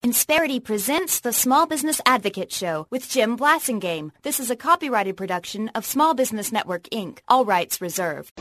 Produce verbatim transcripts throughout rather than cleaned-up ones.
Insperity presents the Small Business Advocate Show with Jim Blasingame. This is a copyrighted production of Small Business Network, Incorporated. All rights reserved.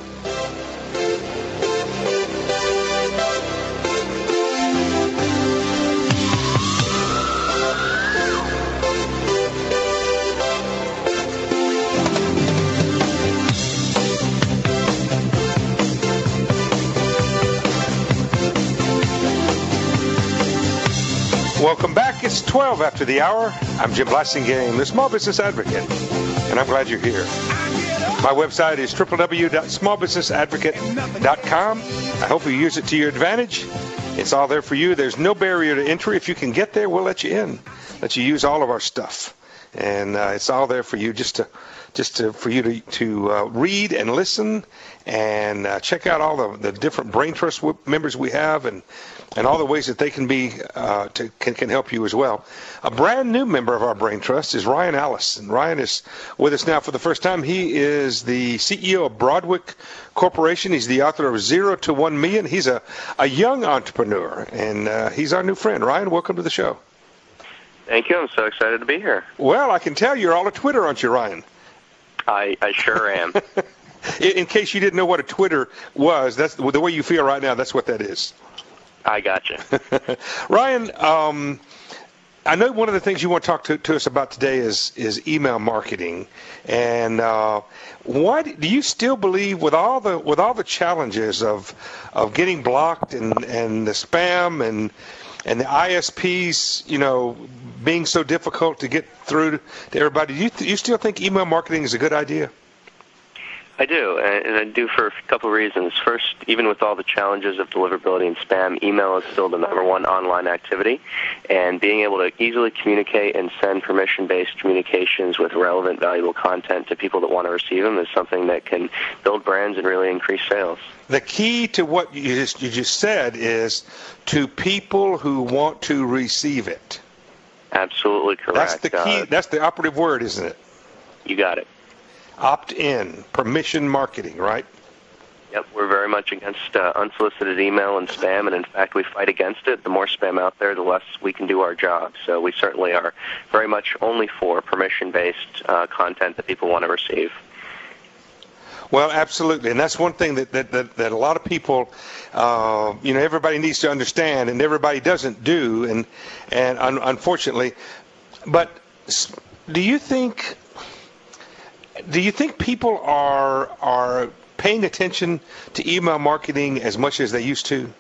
Welcome back. It's twelve after the hour. I'm Jim Blasingame, the Small Business Advocate, and I'm glad you're here. My website is w w w dot small business advocate dot com. I hope you use it to your advantage. It's all there for you. There's no barrier to entry. If you can get there, we'll let you in. Let you use all of our stuff. And uh, it's all there for you just to just to, for you to, to uh, read and listen and uh, check out all the, the different Brain Trust w- members we have and and all the ways that they can be uh, to, can, can help you as well. A brand new member of our Brain Trust is Ryan Ellis. And Ryan is with us now for the first time. He is the C E O of Broadwick Corporation. He's the author of Zero to One Million. He's a, a young entrepreneur, and uh, he's our new friend. Ryan, welcome to the show. Thank you. I'm so excited to be here. Well, I can tell you're all a Twitter, aren't you, Ryan? I, I sure am. in, in case you didn't know what a Twitter was, that's the way you feel right now. That's what that is. I gotcha. Ryan, um, I know one of the things you want to talk to, to us about today is is email marketing, and uh, why do you still believe, with all the with all the challenges of of getting blocked and, and the spam and and the I S Ps, you know, being so difficult to get through to everybody, do you th- you still think email marketing is a good idea? I do, and I do for a couple of reasons. First, even with all the challenges of deliverability and spam, email is still the number one online activity, and being able to easily communicate and send permission-based communications with relevant, valuable content to people that want to receive them is something that can build brands and really increase sales. The key to what you just, you just said is to people who want to receive it. Absolutely correct. That's the key. Uh, that's the operative word, isn't it? You got it. Opt-in, permission marketing, right? Yep, we're very much against uh, unsolicited email and spam, and in fact, we fight against it. The more spam out there, the less we can do our job. So we certainly are very much only for permission-based uh, content that people want to receive. Well, absolutely, and that's one thing that that, that, that a lot of people, uh, you know, everybody needs to understand, and everybody doesn't do, and and un- unfortunately, but do you think? Do you think people are are paying attention to email marketing as much as they used to?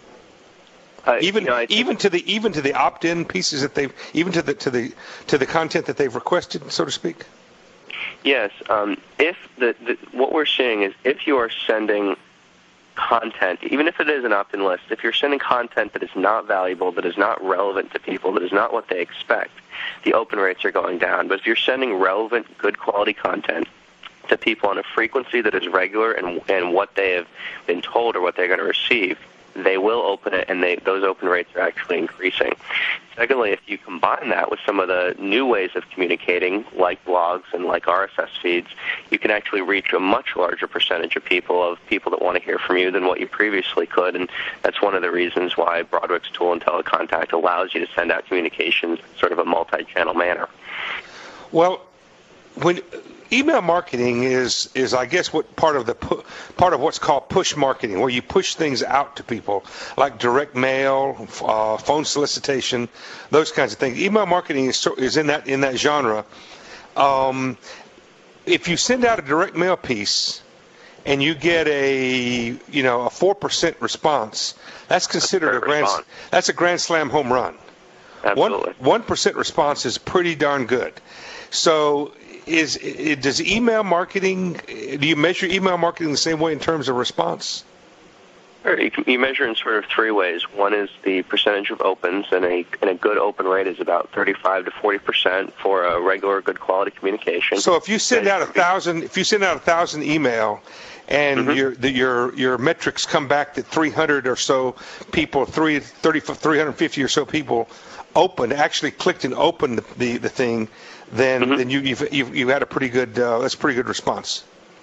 Uh, even you know, even to the even to the opt-in pieces that they've even to the to the to the content that they've requested, so to speak. Yes. Um, if the, the what we're seeing is if you are sending content, even if it is an opt-in list, if you're sending content that is not valuable, that is not relevant to people, that is not what they expect, the open rates are going down. But if you're sending relevant, good quality content to people on a frequency that is regular and and what they have been told or what they're going to receive, they will open it, and they, those open rates are actually increasing. Secondly, if you combine that with some of the new ways of communicating, like blogs and like R S S feeds, you can actually reach a much larger percentage of people, of people that want to hear from you than what you previously could, and that's one of the reasons why Broadwick's tool, IntelliContact, allows you to send out communications in sort of a multi-channel manner. Well, when email marketing is, is I guess, what part of the pu- part of what's called push marketing, where you push things out to people, like direct mail, uh, phone solicitation, those kinds of things. Email marketing is is in that in that genre. Um, if you send out a direct mail piece and you get a you know a four percent response, that's considered that's a grand response. that's a grand slam home run. Absolutely. One one percent response is pretty darn good. So. Is it, does email marketing, do you measure email marketing the same way in terms of response? Sure. You, can, you measure in sort of three ways. One is the percentage of opens, and a and a good open rate is about thirty-five to forty percent for a regular, good quality communication. So if you send out a thousand, if you send out a thousand email, and mm-hmm. your the, your your metrics come back that three hundred or so people, three thirty three hundred fifty or so people opened, actually clicked and opened the the, the thing. Then, mm-hmm. then you, you've, you've you've had a pretty good uh, that's a pretty good response.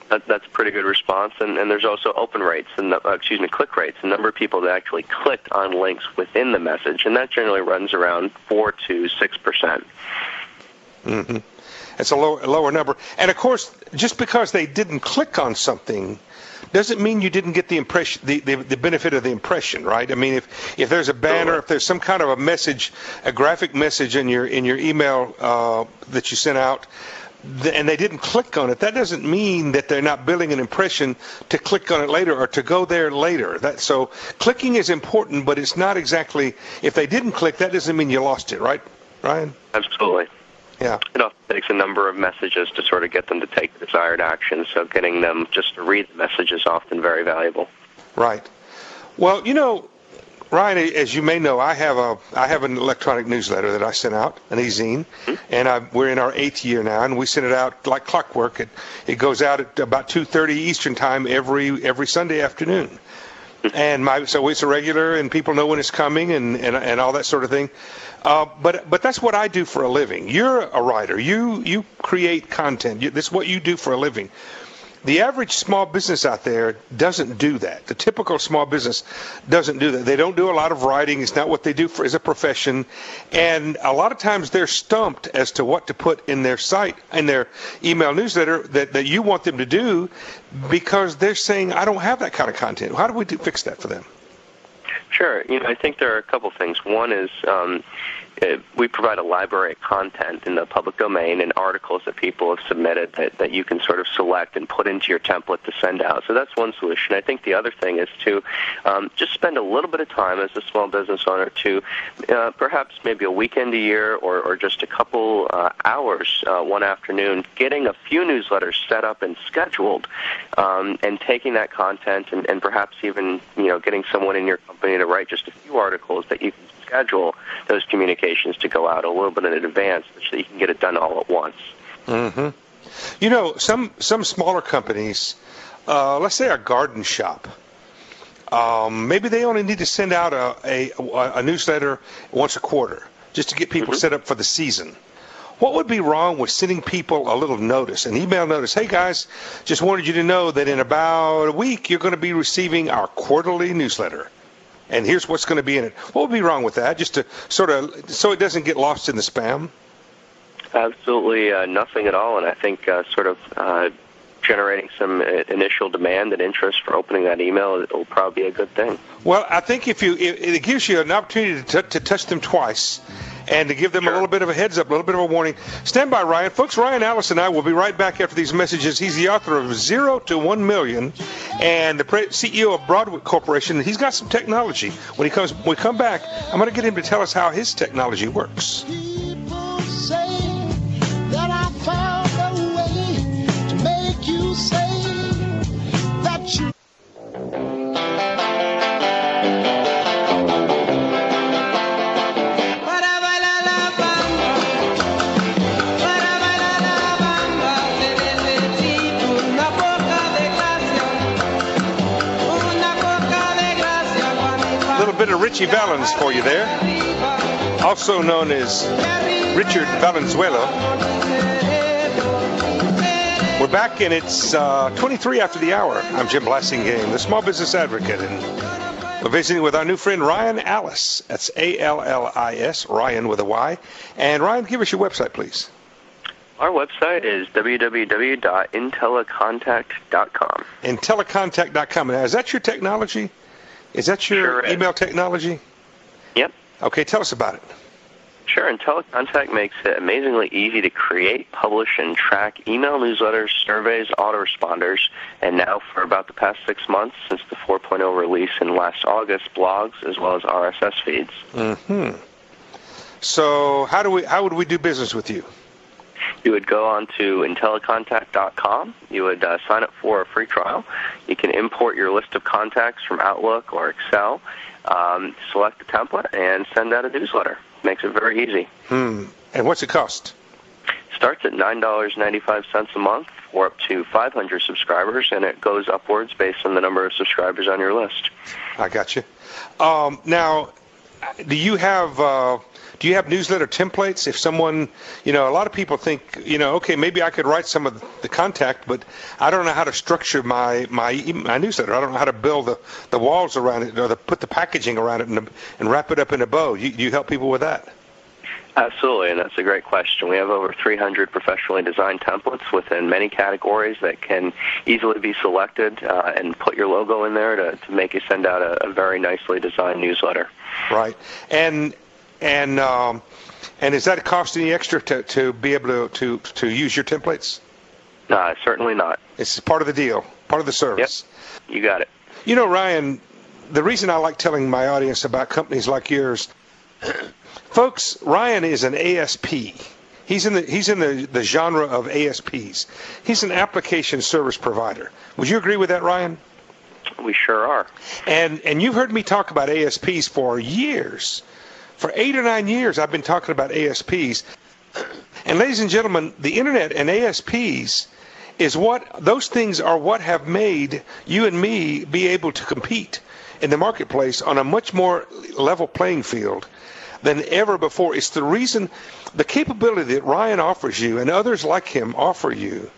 That, that's a pretty good response, and, and there's also open rates, and uh, excuse me, click rates, the number of people that actually clicked on links within the message, and that generally runs around four to six percent. Mm-hmm. It's a lower, lower number, and of course, just because they didn't click on something doesn't mean you didn't get the impression, the, the, the benefit of the impression, right? I mean, if, if there's a banner, if there's some kind of a message, a graphic message in your in your email uh, that you sent out, and they didn't click on it, that doesn't mean that they're not building an impression to click on it later or to go there later. That, so clicking is important, but it's not exactly, if they didn't click, that doesn't mean you lost it, right, Ryan? Absolutely. Yeah. It often takes a number of messages to sort of get them to take the desired action, so getting them just to read the message is often very valuable. Right. Well, you know, Ryan, as you may know, I have a I have an electronic newsletter that I sent out, an e-zine, mm-hmm. and I, we're in our eighth year now, and we send it out like clockwork. It it goes out at about two thirty Eastern time every every Sunday afternoon, mm-hmm. and my so it's a regular, and people know when it's coming, and and, and all that sort of thing. Uh, but but that's what I do for a living. You're a writer. You you create content. You, this is what you do for a living. The average small business out there doesn't do that. The typical small business doesn't do that. They don't do a lot of writing. It's not what they do for as a profession. And a lot of times they're stumped as to what to put in their site, in their email newsletter that, that you want them to do, because they're saying, I don't have that kind of content. How do we do, fix that for them? Sure. You know, I think there are a couple things. One is um, we provide a library of content in the public domain and articles that people have submitted that, that you can sort of select and put into your template to send out. So that's one solution. I think the other thing is to um, just spend a little bit of time as a small business owner to uh, perhaps maybe a weekend a year or, or just a couple uh, hours uh, one afternoon getting a few newsletters set up and scheduled um, and taking that content and, and perhaps even, you know, getting someone in your company to write just a few articles that you can schedule those communications to go out a little bit in advance so that you can get it done all at once. Mm-hmm. You know, some some smaller companies, uh, let's say a garden shop, um, maybe they only need to send out a, a, a newsletter once a quarter just to get people mm-hmm. set up for the season. What would be wrong with sending people a little notice, an email notice? Hey, guys, just wanted you to know that in about a week you're going to be receiving our quarterly newsletter. And here's what's going to be in it. What would be wrong with that, just to sort of, so it doesn't get lost in the spam? Absolutely uh, nothing at all, and I think uh, sort of uh, generating some initial demand and interest for opening that email will probably be a good thing. Well, I think if you, it, it gives you an opportunity to, t- to touch them twice and to give them sure. a little bit of a heads up, a little bit of a warning. Stand by, Ryan. Folks, Ryan Ellis and I will be right back after these messages. He's the author of Zero to One Million and the C E O of Broadwick Corporation. He's got some technology. When he comes, when we come back, I'm going to get him to tell us how his technology works. People say that I found a way to make you say that you... Bit of Richie Valens for you there, also known as Richard Valenzuela. We're back, and it's uh, twenty-three after the hour. I'm Jim Blasingame, the Small Business Advocate, and we're visiting with our new friend Ryan Ellis. That's A L L I S, Ryan with a Y. And Ryan, give us your website, please. Our website is w w w dot intellicontact dot com. intellicontact dot com. Now, is that your technology? Is that your sure email is. technology? Yep. Okay, tell us about it. Sure. IntelliContact makes it amazingly easy to create, publish, and track email newsletters, surveys, autoresponders, and now for about the past six months since the four point oh release in last August, blogs as well as R S S feeds. Mm-hmm. So how do we? How would we do business with you? You would go on to intellicontact dot com. You would uh, sign up for a free trial. You can import your list of contacts from Outlook or Excel, um, select a template, and send out a newsletter. Makes it very easy. Hmm. And what's it cost? Starts at nine dollars and ninety-five cents a month for up to five hundred subscribers, and it goes upwards based on the number of subscribers on your list. I got you. Um, now, do you have... Uh, do you have newsletter templates? If someone, you know, a lot of people think, you know, okay, maybe I could write some of the contact, but I don't know how to structure my my, my newsletter. I don't know how to build the, the walls around it or the, put the packaging around it and, and wrap it up in a bow. You, you help people with that? Absolutely, and that's a great question. We have over three hundred professionally designed templates within many categories that can easily be selected uh, and put your logo in there to, to make you send out a, a very nicely designed newsletter. Right, and and um, and is that cost any extra to, to be able to, to, to use your templates? No, certainly not. It's part of the deal, part of the service. Yep, you got it. You know, Ryan, the reason I like telling my audience about companies like yours, folks, Ryan is an A S P. He's in the he's in the, the genre of A S Ps. He's an application service provider. Would you agree with that, Ryan? We sure are. And and you've heard me talk about A S Ps for years. For eight or nine years, I've been talking about A S Ps. And ladies and gentlemen, the internet and A S Ps is what those things are what have made you and me be able to compete in the marketplace on a much more level playing field than ever before. It's the reason, the capability that Ryan offers you and others like him offer you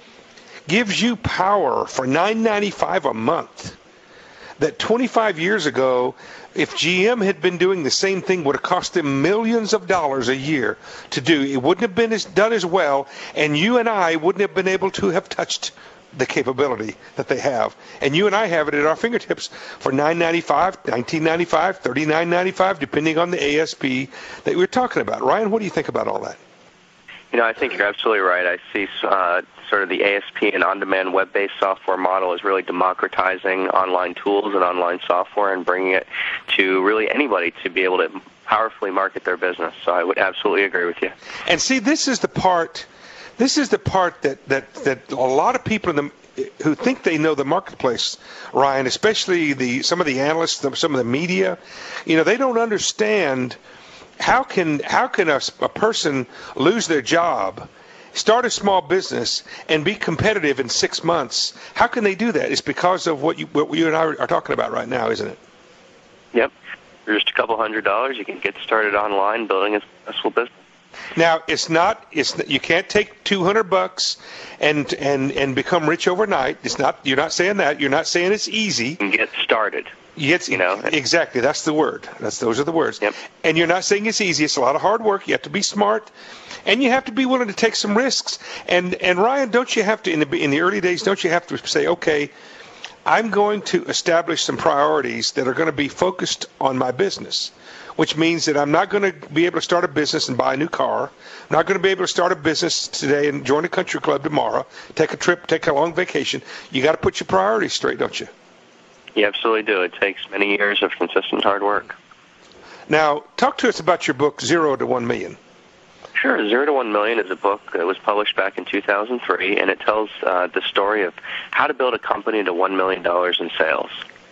gives you power for nine ninety-five a month that twenty-five years ago, if G M had been doing the same thing, would have cost them millions of dollars a year to do. It wouldn't have been as, done as well, and you and I wouldn't have been able to have touched the capability that they have. And you and I have it at our fingertips for nine ninety-five, nineteen ninety-five, thirty-nine ninety-five, depending on the A S P that we're talking about. Ryan, what do you think about all that? You know, I think you're absolutely right. I see uh, sort of the A S P and on-demand web-based software model is really democratizing online tools and online software and bringing it to really anybody to be able to powerfully market their business. So I would absolutely agree with you. And see, this is the part... This is the part that, that, that a lot of people in the, who think they know the marketplace, Ryan, especially the some of the analysts, some of the media, you know, they don't understand how can how can a, a person lose their job, start a small business, and be competitive in six months. How can they do that? It's because of what you what you and I are talking about right now, isn't it? Yep. For just a couple hundred dollars, you can get started online building a successful business. Now, it's not, it's, you can't take two hundred bucks and, and, and become rich overnight. It's not, you're not saying that. You're not saying it's easy. You can get started. It's, you know, exactly. That's the word. That's, those are the words. Yep. And you're not saying it's easy. It's a lot of hard work. You have to be smart and you have to be willing to take some risks. And, and Ryan, don't you have to, in the, in the early days, don't you have to say, okay, I'm going to establish some priorities that are going to be focused on my business, which means that I'm not going to be able to start a business and buy a new car. I'm not going to be able to start a business today and join a country club tomorrow, take a trip, take a long vacation. You got to put your priorities straight, don't you? You absolutely do. It takes many years of consistent hard work. Now, talk to us about your book, Zero to One Million. Sure. Zero to One Million is a book that was published back in two thousand three, and it tells uh, the story of how to build a company to one million dollars in sales.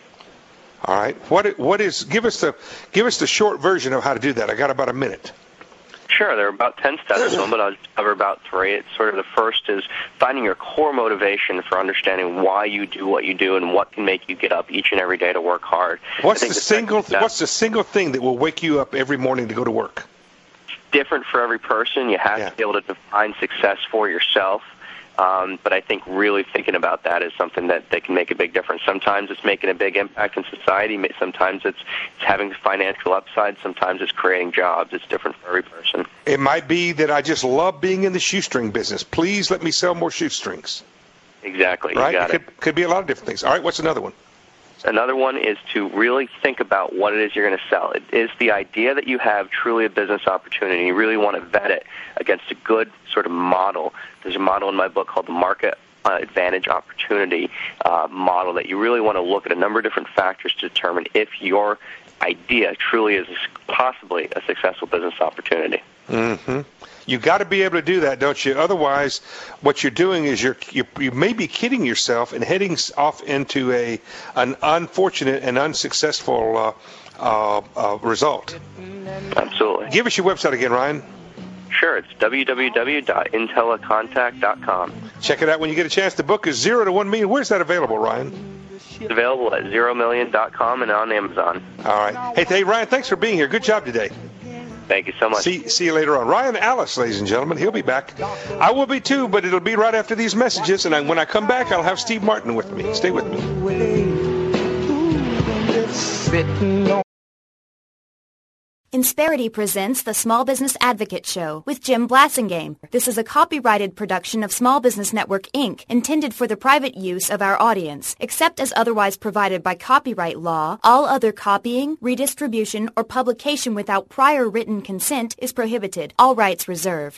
All right. What what is? Give us the give us the short version of how to do that. I got about a minute. Sure. There are about ten steps to it, but I'll just cover about three. It's sort of the first is finding your core motivation for understanding why you do what you do and what can make you get up each and every day to work hard. What's the, the single step, What's the single thing that will wake you up every morning to go to work? Different for every person. You have yeah. to be able to define success for yourself. Um, but I think really thinking about that is something that, that can make a big difference. Sometimes it's making a big impact in society. Sometimes it's, it's having financial upside. Sometimes it's creating jobs. It's different for every person. It might be that I just love being in the shoestring business. Please let me sell more shoestrings. Exactly. Right? You got it. it. Could, could be a lot of different things. All right, what's another one? Another one is to really think about what it is you're going to sell. It is the idea that you have truly a business opportunity. You really want to vet it against a good sort of model. There's a model in my book called the Market uh, Advantage Opportunity uh, model that you really want to look at a number of different factors to determine if your idea truly is possibly a successful business opportunity. Mm-hmm. You got to be able to do that, don't you? Otherwise, what you're doing is you're you, you may be kidding yourself and heading off into a an unfortunate and unsuccessful uh, uh, uh, result. Absolutely. Give us your website again, Ryan. Sure, it's w w w dot intellicontact dot com. Check it out when you get a chance. The book is Zero to One Million. Where's that available, Ryan? It's available at zero million dot com and on Amazon. All right. Hey, hey, Ryan, thanks for being here. Good job today. Thank you so much. See, see you later on. Ryan Alice, ladies and gentlemen, he'll be back. I will be too, but it'll be right after these messages, and I, when I come back, I'll have Steve Martin with me. Stay with me. Insperity presents the Small Business Advocate Show with Jim Blasingame. This is a copyrighted production of Small Business Network, Incorporated, intended for the private use of our audience. Except as otherwise provided by copyright law, all other copying, redistribution, or publication without prior written consent is prohibited. All rights reserved.